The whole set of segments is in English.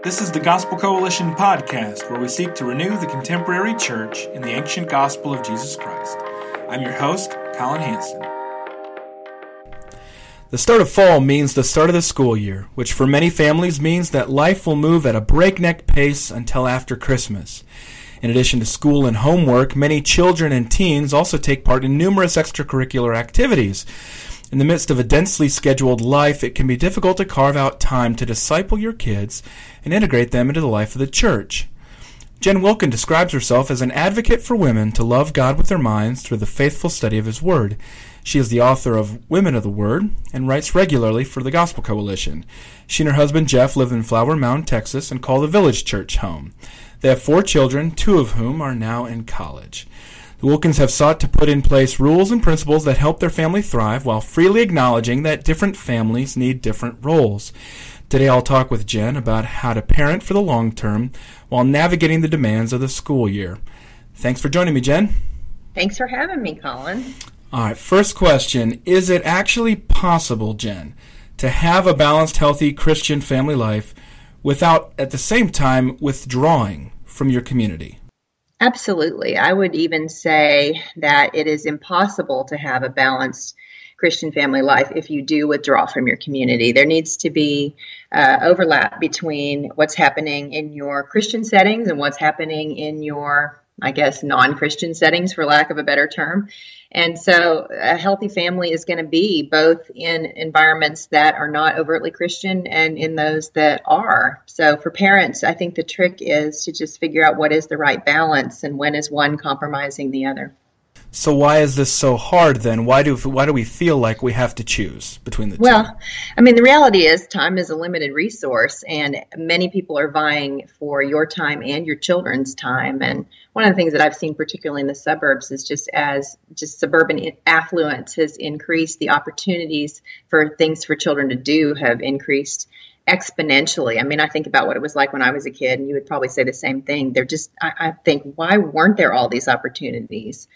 This is the Gospel Coalition podcast, where we seek to renew the contemporary church in the ancient gospel of Jesus Christ. I'm your host, Colin Hanson. The start of fall means the start of the school year, which for many families means that life will move at a breakneck pace until after Christmas. In addition to school and homework, many children and teens also take part in numerous extracurricular activities. In the midst of a densely scheduled life, it can be difficult to carve out time to disciple your kids and integrate them into the life of the church. Jen Wilkin describes herself as an advocate for women to love God with their minds through the faithful study of His Word. She is the author of Women of the Word and writes regularly for the Gospel Coalition. She and her husband Jeff live in Flower Mound, Texas, and call the Village Church home. They have 4 children, 2 of whom are now in college. The Wilkins have sought to put in place rules and principles that help their family thrive while freely acknowledging that different families need different roles. Today I'll talk with Jen about how to parent for the long term while navigating the demands of the school year. Thanks for joining me, Jen. Thanks for having me, Colin. All right, first question. Is it actually possible, Jen, to have a balanced, healthy Christian family life without, at the same time, withdrawing from your community? Absolutely. I would even say that it is impossible to have a balanced Christian family life if you do withdraw from your community. There needs to be overlap between what's happening in your Christian settings and what's happening in your, non-Christian settings, for lack of a better term. And so a healthy family is going to be both in environments that are not overtly Christian and in those that are. So for parents, I think the trick is to just figure out what is the right balance and when is one compromising the other. So why is this so hard then? Why do we feel like we have to choose between the two? Well, the reality is time is a limited resource, and many people are vying for your time and your children's time. And one of the things that I've seen, particularly in the suburbs, is just suburban affluence has increased, the opportunities for things for children to do have increased exponentially. I think about what it was like when I was a kid, and you would probably say the same thing. I think, why weren't there all these opportunities?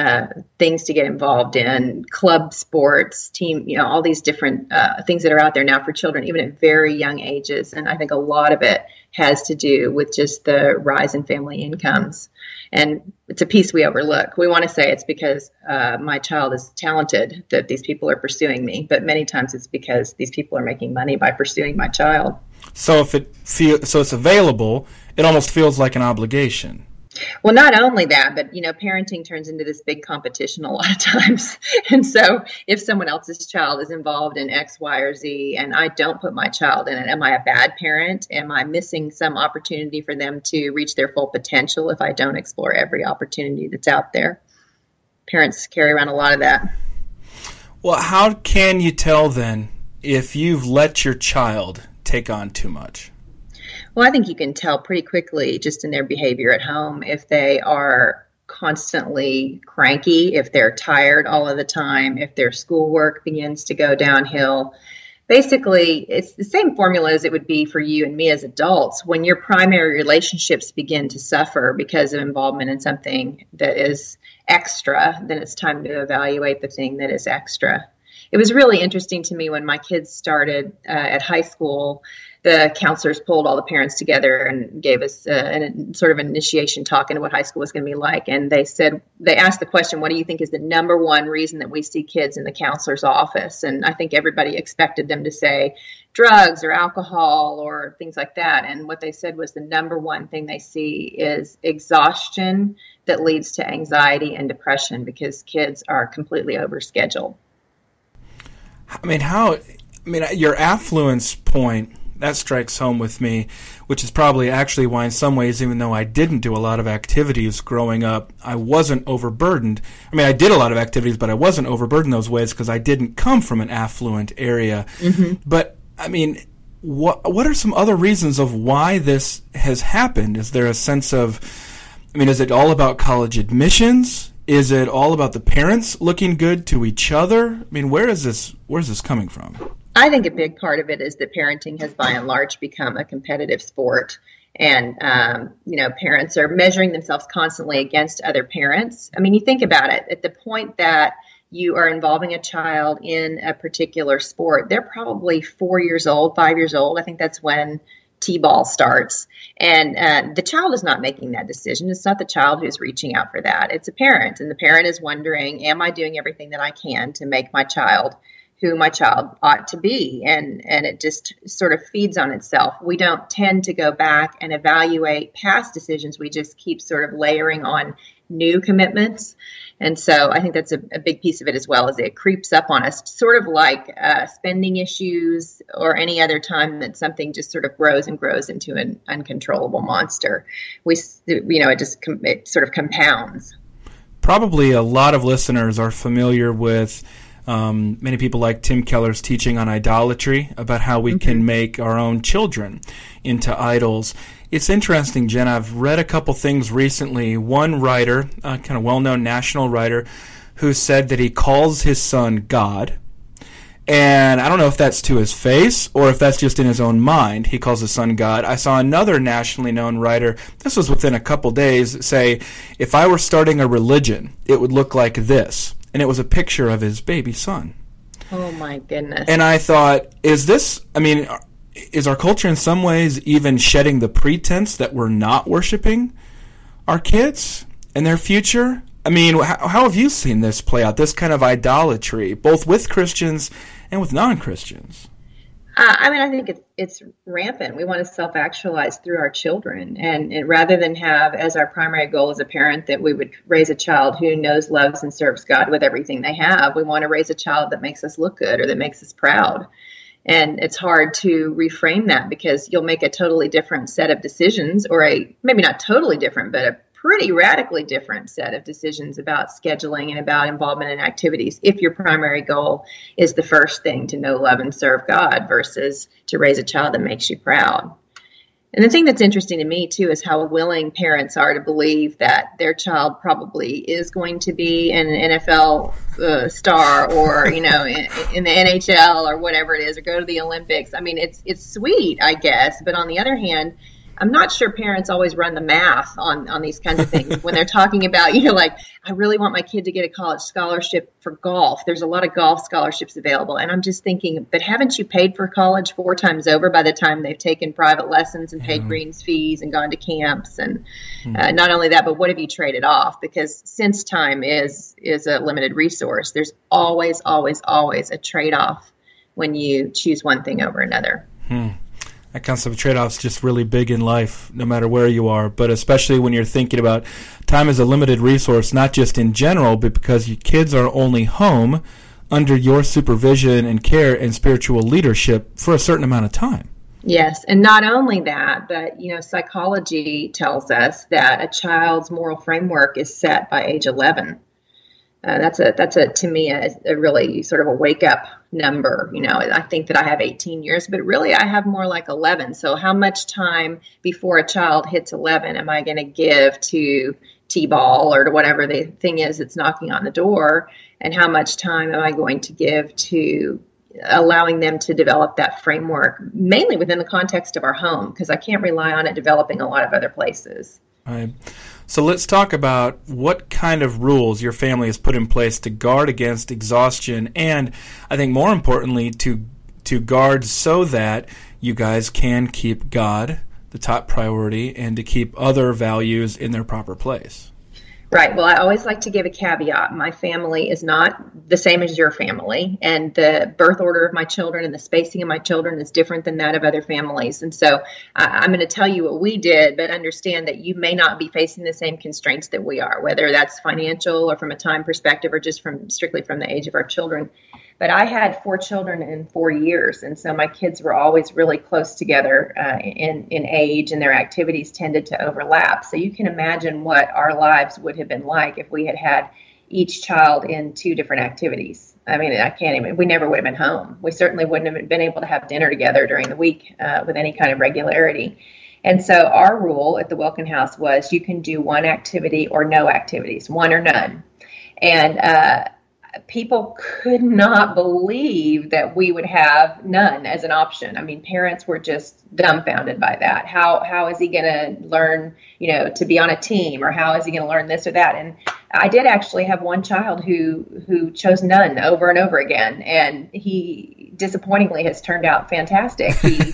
Things to get involved in, club sports, team, all these different things that are out there now for children, even at very young ages. And I think a lot of it has to do with just the rise in family incomes. And it's a piece we overlook. We want to say it's because my child is talented that these people are pursuing me, but many times it's because these people are making money by pursuing my child. So if it's available, it almost feels like an obligation. Well, not only that, but, parenting turns into this big competition a lot of times. And so if someone else's child is involved in X, Y, or Z, and I don't put my child in it, am I a bad parent? Am I missing some opportunity for them to reach their full potential if I don't explore every opportunity that's out there? Parents carry around a lot of that. Well, how can you tell then if you've let your child take on too much? Well, I think you can tell pretty quickly just in their behavior at home if they are constantly cranky, if they're tired all of the time, if their schoolwork begins to go downhill. Basically, it's the same formula as it would be for you and me as adults. When your primary relationships begin to suffer because of involvement in something that is extra, then it's time to evaluate the thing that is extra. It was really interesting to me when my kids started at high school. The counselors pulled all the parents together and gave us sort of an initiation talk into what high school was going to be like. And they asked the question, what do you think is the number one reason that we see kids in the counselor's office? And I think everybody expected them to say drugs or alcohol or things like that. And what they said was the number one thing they see is exhaustion that leads to anxiety and depression because kids are completely overscheduled. Your affluence point, that strikes home with me, which is probably actually why in some ways, even though I didn't do a lot of activities growing up, I wasn't overburdened. I did a lot of activities, but I wasn't overburdened those ways because I didn't come from an affluent area. Mm-hmm. But, what are some other reasons of why this has happened? Is there a sense of, is it all about college admissions? Is it all about the parents looking good to each other? Where's this coming from? I think a big part of it is that parenting has by and large become a competitive sport. And, parents are measuring themselves constantly against other parents. You think about it. At the point that you are involving a child in a particular sport, they're probably 4 years old, 5 years old. I think that's when T-ball starts. And the child is not making that decision. It's not the child who's reaching out for that. It's a parent. And the parent is wondering, am I doing everything that I can to make my child who my child ought to be? And it just sort of feeds on itself. We don't tend to go back and evaluate past decisions. We just keep sort of layering on new commitments. And so I think that's a big piece of it as well, as it creeps up on us, sort of like spending issues or any other time that something just sort of grows and grows into an uncontrollable monster. It sort of compounds. Probably a lot of listeners are familiar with many people like Tim Keller's teaching on idolatry, about how we can make our own children into idols. It's interesting, Jen. I've read a couple things recently. One writer, a kind of well-known national writer, who said that he calls his son God. And I don't know if that's to his face or if that's just in his own mind. He calls his son God. I saw another nationally known writer, this was within a couple days, say, if I were starting a religion, it would look like this. And it was a picture of his baby son. Oh, my goodness. And I thought, is our culture in some ways even shedding the pretense that we're not worshiping our kids and their future? I mean, how have you seen this play out, this kind of idolatry, both with Christians and with non-Christians? I think it's rampant. We want to self-actualize through our children. And rather than have as our primary goal as a parent that we would raise a child who knows, loves, and serves God with everything they have, we want to raise a child that makes us look good or that makes us proud. And it's hard to reframe that, because you'll make a totally different set of decisions, or maybe not totally different, but a pretty radically different set of decisions about scheduling and about involvement in activities if your primary goal is the first thing, to know, love, and serve God, versus to raise a child that makes you proud. And the thing that's interesting to me, too, is how willing parents are to believe that their child probably is going to be an NFL star, or, in the NHL or whatever it is, or go to the Olympics. I mean, it's sweet, I guess. But on the other hand, I'm not sure parents always run the math on these kinds of things when they're talking about, like, I really want my kid to get a college scholarship for golf. There's a lot of golf scholarships available. And I'm just thinking, but haven't you paid for college 4 times over by the time they've taken private lessons and paid greens fees and gone to camps? And not only that, but what have you traded off? Because since time is a limited resource, there's always, always, always a trade-off when you choose one thing over another. That concept of trade-offs is just really big in life, no matter where you are, but especially when you're thinking about time as a limited resource, not just in general, but because your kids are only home under your supervision and care and spiritual leadership for a certain amount of time. Yes, and not only that, but, psychology tells us that a child's moral framework is set by age 11. That's to me a really sort of a wake up number. I think that I have 18 years, but really I have more like 11. So how much time before a child hits 11 am I going to give to T-ball or to whatever the thing is that's knocking on the door? And how much time am I going to give to allowing them to develop that framework, mainly within the context of our home, because I can't rely on it developing a lot of other places. Right. So let's talk about what kind of rules your family has put in place to guard against exhaustion, and I think more importantly to guard so that you guys can keep God the top priority and to keep other values in their proper place. Right. Well, I always like to give a caveat. My family is not the same as your family, and the birth order of my children and the spacing of my children is different than that of other families. And so I'm going to tell you what we did, but understand that you may not be facing the same constraints that we are, whether that's financial or from a time perspective or just strictly from the age of our children. But I had 4 children in 4 years, and so my kids were always really close together in age, and their activities tended to overlap. So you can imagine what our lives would have been like if we had had each child in 2 different activities. I mean, we never would have been home. We certainly wouldn't have been able to have dinner together during the week with any kind of regularity. And so our rule at the Wilkin House was you can do one activity or no activities, one or none. And people could not believe that we would have none as an option. I mean, parents were just dumbfounded by that. How is he going to learn, to be on a team, or how is he going to learn this or that? And I did actually have one child who chose none over and over again, and he disappointingly has turned out fantastic.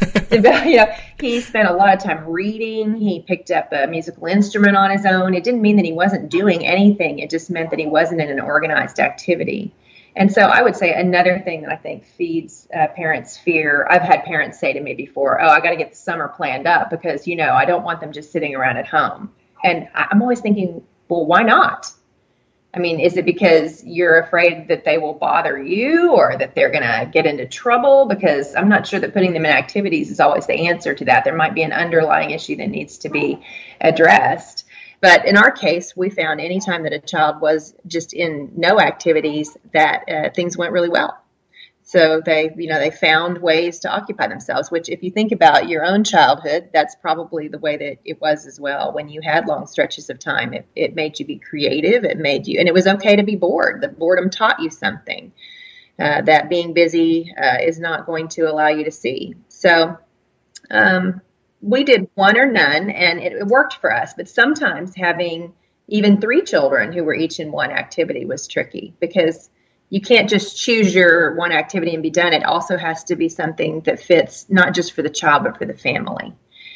He spent a lot of time reading. He picked up a musical instrument on his own. It didn't mean that he wasn't doing anything. It just meant that he wasn't in an organized activity. And so I would say another thing that I think feeds parents' fear, I've had parents say to me before, I got to get the summer planned up because, I don't want them just sitting around at home. And I'm always thinking, well, why not? I mean, is it because you're afraid that they will bother you or that they're going to get into trouble? Because I'm not sure that putting them in activities is always the answer to that. There might be an underlying issue that needs to be addressed. But in our case, we found anytime that a child was just in no activities, that things went really well. So they found ways to occupy themselves, which if you think about your own childhood, that's probably the way that it was as well. When you had long stretches of time, it made you be creative. And it was okay to be bored. The boredom taught you something that being busy is not going to allow you to see. So we did one or none, and it worked for us. But sometimes having even 3 children who were each in one activity was tricky because you can't just choose your one activity and be done. It also has to be something that fits not just for the child, but for the family.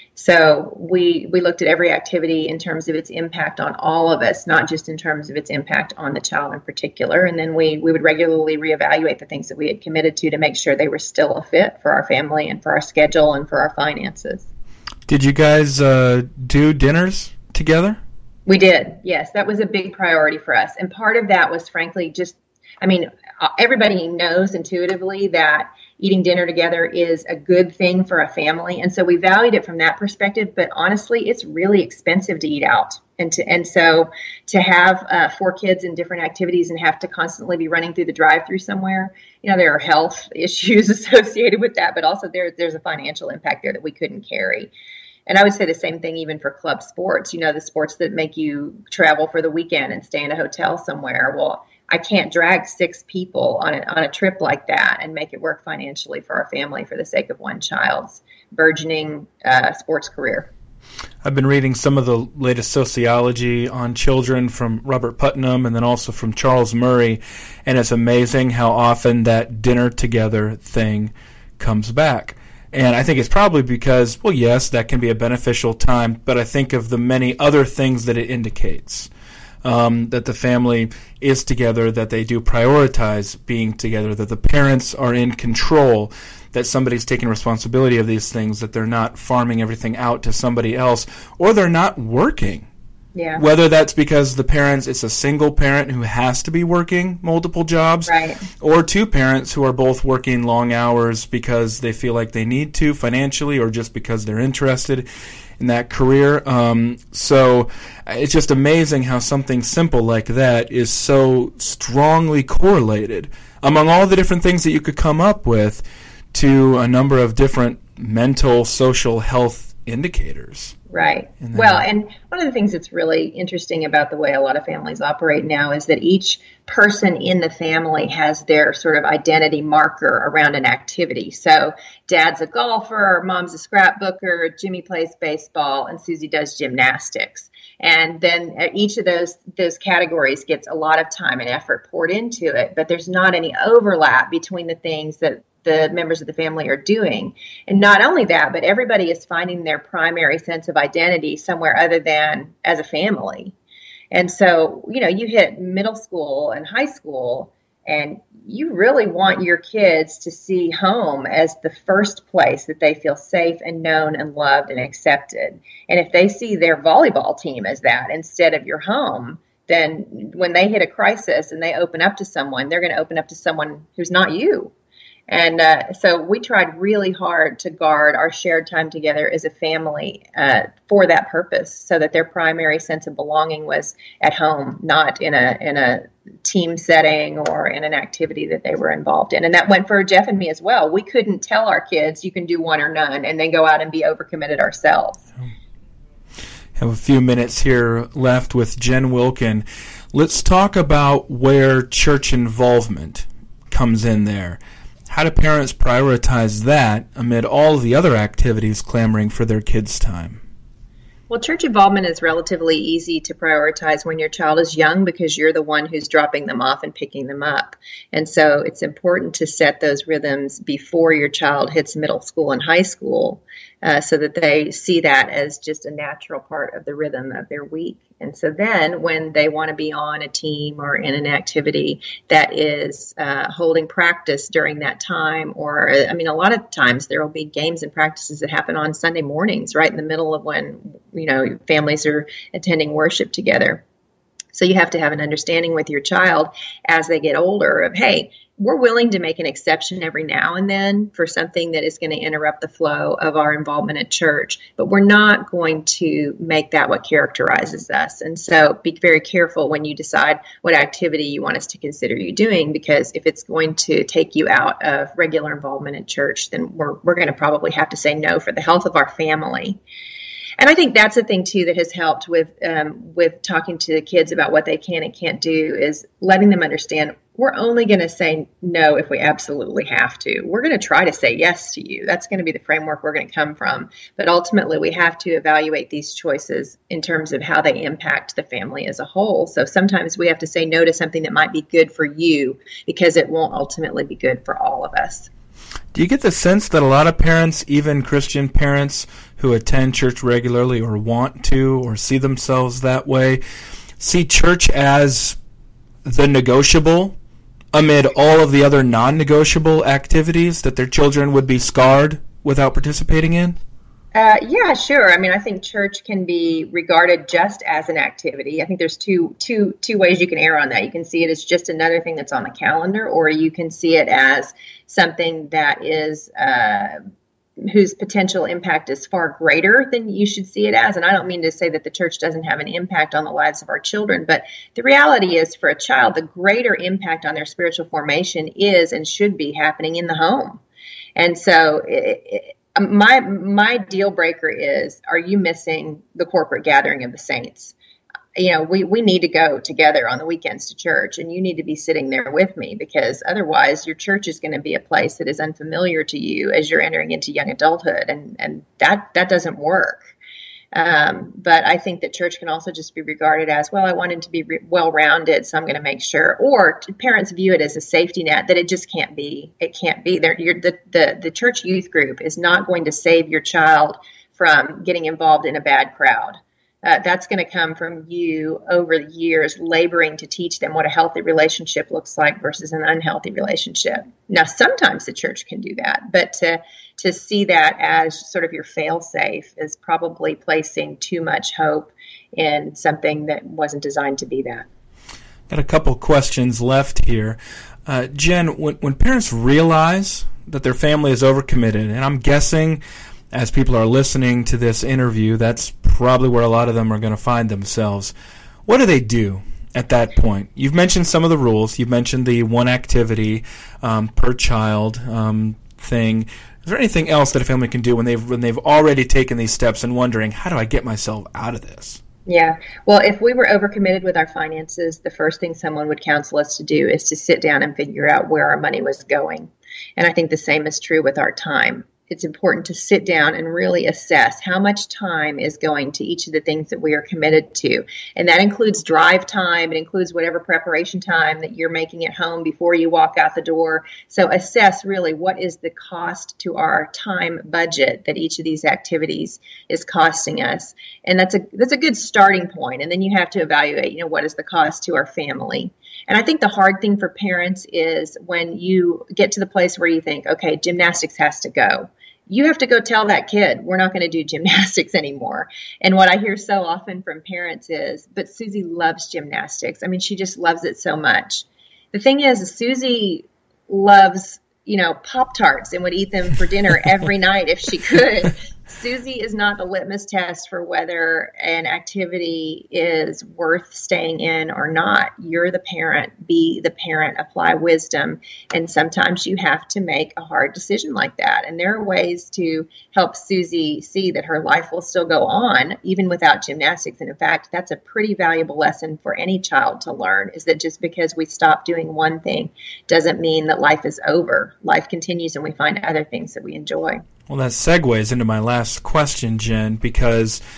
So we looked at every activity in terms of its impact on all of us, not just in terms of its impact on the child in particular. And then we would regularly reevaluate the things that we had committed to make sure they were still a fit for our family and for our schedule and for our finances. Did you guys do dinners together? We did, yes. That was a big priority for us. And part of that was, frankly, everybody knows intuitively that eating dinner together is a good thing for a family. And so we valued it from that perspective. But honestly, it's really expensive to eat out. And so to have 4 kids in different activities and have to constantly be running through the drive-through somewhere, there are health issues associated with that. But also there's a financial impact there that we couldn't carry. And I would say the same thing even for club sports, the sports that make you travel for the weekend and stay in a hotel somewhere. Well, I can't drag 6 people on a trip like that and make it work financially for our family for the sake of one child's burgeoning sports career. I've been reading some of the latest sociology on children from Robert Putnam and then also from Charles Murray, and it's amazing how often that dinner together thing comes back. And I think it's probably because, well, yes, that can be a beneficial time, but I think of the many other things that it indicates. That the family is together, that they do prioritize being together, that the parents are in control, that somebody's taking responsibility of these things, that they're not farming everything out to somebody else, or they're not working. Yeah. Whether that's because it's a single parent who has to be working multiple jobs, right, or 2 parents who are both working long hours because they feel like they need to financially or just because they're interested in that career. So it's just amazing how something simple like that is so strongly correlated among all the different things that you could come up with to a number of different mental, social health indicators. Right. Well, and one of the things that's really interesting about the way a lot of families operate now is that each person in the family has their sort of identity marker around an activity. So Dad's a golfer, Mom's a scrapbooker, Jimmy plays baseball, and Susie does gymnastics. And then each of those categories gets a lot of time and effort poured into it, but there's not any overlap between the things that the members of the family are doing. And not only that, but everybody is finding their primary sense of identity somewhere other than as a family. And so, you hit middle school and high school, and you really want your kids to see home as the first place that they feel safe and known and loved and accepted. And if they see their volleyball team as that instead of your home, then when they hit a crisis and they open up to someone, they're going to open up to someone who's not you. And so we tried really hard to guard our shared time together as a family for that purpose, so that their primary sense of belonging was at home, not in a team setting or in an activity that they were involved in. And that went for Jeff and me as well. We couldn't tell our kids, you can do one or none, and then go out and be overcommitted ourselves. Have a few minutes here left with Jen Wilkin. Let's talk about where church involvement comes in there. How do parents prioritize that amid all the other activities clamoring for their kids' time? Well, church involvement is relatively easy to prioritize when your child is young because you're the one who's dropping them off and picking them up. And so it's important to set those rhythms before your child hits middle school and high school so that they see that as just a natural part of the rhythm of their week. And so then when they want to be on a team or in an activity that is holding practice during that time, or, I mean, a lot of times there will be games and practices that happen on Sunday mornings, right in the middle of when, families are attending worship together. So you have to have an understanding with your child as they get older of, hey, we're willing to make an exception every now and then for something that is going to interrupt the flow of our involvement at church, but we're not going to make that what characterizes us. And so be very careful when you decide what activity you want us to consider you doing, because if it's going to take you out of regular involvement in church, then we're going to probably have to say no for the health of our family. And I think that's the thing, too, that has helped with talking to the kids about what they can and can't do, is letting them understand we're only going to say no if we absolutely have to. We're going to try to say yes to you. That's going to be the framework we're going to come from. But ultimately, we have to evaluate these choices in terms of how they impact the family as a whole. So sometimes we have to say no to something that might be good for you because it won't ultimately be good for all of us. Do you get the sense that a lot of parents, even Christian parents who attend church regularly or want to or see themselves that way, see church as the negotiable amid all of the other non-negotiable activities that their children would be scarred without participating in? Yeah, sure. I mean, I think church can be regarded just as an activity. I think there's two ways you can err on that. You can see it as just another thing that's on the calendar, or you can see it as something that is whose potential impact is far greater than you should see it as. And I don't mean to say that the church doesn't have an impact on the lives of our children, but the reality is for a child, the greater impact on their spiritual formation is and should be happening in the home. And so my deal breaker is, are you missing the corporate gathering of the saints? We need to go together on the weekends to church, and you need to be sitting there with me, because otherwise your church is going to be a place that is unfamiliar to you as you're entering into young adulthood, and that doesn't work. But I think that church can also just be regarded as, well, I want him to be well-rounded, so I'm going to make sure. Or parents view it as a safety net that it just can't be. It can't be. The church youth group is not going to save your child from getting involved in a bad crowd. That's going to come from you over the years laboring to teach them what a healthy relationship looks like versus an unhealthy relationship. Now, sometimes the church can do that, but to see that as sort of your fail-safe is probably placing too much hope in something that wasn't designed to be that. Got a couple questions left here. Jen, when parents realize that their family is overcommitted, and I'm guessing as people are listening to this interview, that's probably where a lot of them are going to find themselves. What do they do at that point? You've mentioned some of the rules. You've mentioned the one activity per child thing. Is there anything else that a family can do when they've already taken these steps and wondering, how do I get myself out of this? Yeah. Well, if we were overcommitted with our finances, the first thing someone would counsel us to do is to sit down and figure out where our money was going. And I think the same is true with our time. It's important to sit down and really assess how much time is going to each of the things that we are committed to. And that includes drive time. It includes whatever preparation time that you're making at home before you walk out the door. So assess really what is the cost to our time budget that each of these activities is costing us. And that's a good starting point. And then you have to evaluate, what is the cost to our family. And I think the hard thing for parents is when you get to the place where you think, okay, gymnastics has to go. You have to go tell that kid, we're not going to do gymnastics anymore. And what I hear so often from parents is, but Susie loves gymnastics. I mean, she just loves it so much. The thing is, Susie loves, Pop-Tarts and would eat them for dinner every night if she could. Susie is not the litmus test for whether an activity is worth staying in or not. You're the parent. Be the parent. Apply wisdom. And sometimes you have to make a hard decision like that. And there are ways to help Susie see that her life will still go on, even without gymnastics. And in fact, that's a pretty valuable lesson for any child to learn, is that just because we stop doing one thing doesn't mean that life is over. Life continues and we find other things that we enjoy. Well, that segues into my last question, Jen, because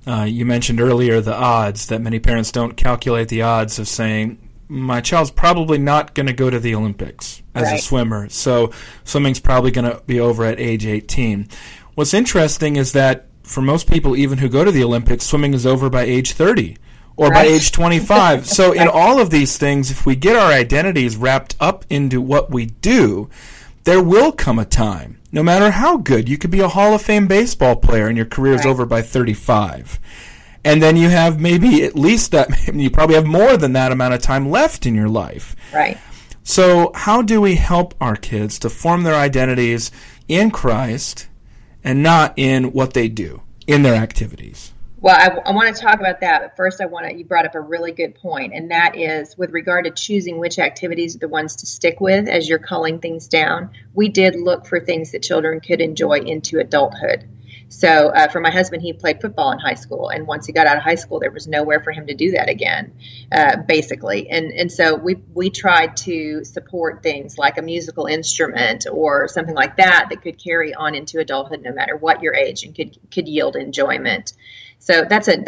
You mentioned earlier the odds, that many parents don't calculate the odds of saying, my child's probably not going to go to the Olympics as a swimmer, so swimming's probably going to be over at age 18. What's interesting is that for most people, even who go to the Olympics, swimming is over by age 30 or by age 25. So in all of these things, if we get our identities wrapped up into what we do, there will come a time, no matter how good, you could be a Hall of Fame baseball player and your career is over by 35. And then you have maybe at least that, you probably have more than that amount of time left in your life. Right. So how do we help our kids to form their identities in Christ and not in what they do, in their activities? Well, I want to talk about that, but first you brought up a really good point, and that is with regard to choosing which activities are the ones to stick with as you're culling things down. We did look for things that children could enjoy into adulthood. So for my husband, he played football in high school, and once he got out of high school, there was nowhere for him to do that again, basically. And so we tried to support things like a musical instrument or something like that could carry on into adulthood no matter what your age and could yield enjoyment. So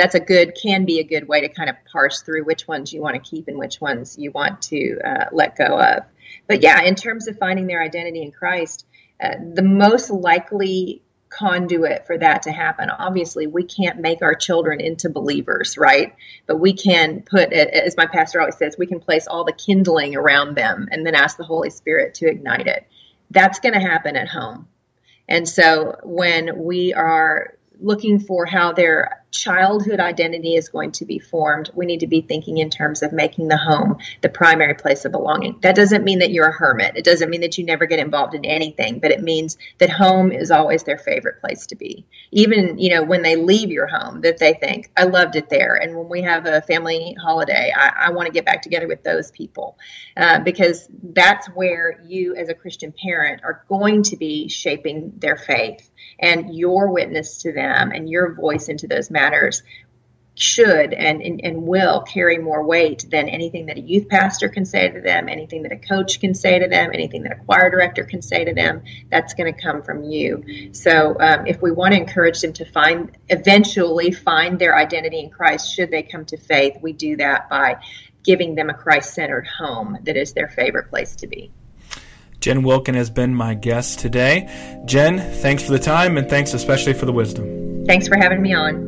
can be a good way to kind of parse through which ones you want to keep and which ones you want to let go of. But yeah, in terms of finding their identity in Christ, the most likely conduit for that to happen, obviously we can't make our children into believers, right? But we can put, as my pastor always says, we can place all the kindling around them and then ask the Holy Spirit to ignite it. That's going to happen at home. And so when we are looking for how their childhood identity is going to be formed, we need to be thinking in terms of making the home the primary place of belonging. That doesn't mean that you're a hermit. It doesn't mean that you never get involved in anything, but it means that home is always their favorite place to be. Even, when they leave your home, that they think, I loved it there. And when we have a family holiday, I want to get back together with those people, because that's where you as a Christian parent are going to be shaping their faith, and your witness to them and your voice into those matters should and will carry more weight than anything that a youth pastor can say to them, anything that a coach can say to them, anything that a choir director can say to them. That's going to come from you. So if we want to encourage them to eventually find their identity in Christ, should they come to faith, we do that by giving them a Christ-centered home that is their favorite place to be. Jen Wilkin has been my guest today. Jen, thanks for the time, and thanks especially for the wisdom. Thanks for having me on.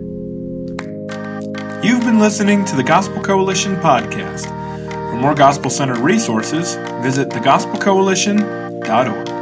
You've been listening to the Gospel Coalition podcast. For more gospel-centered resources, visit thegospelcoalition.org.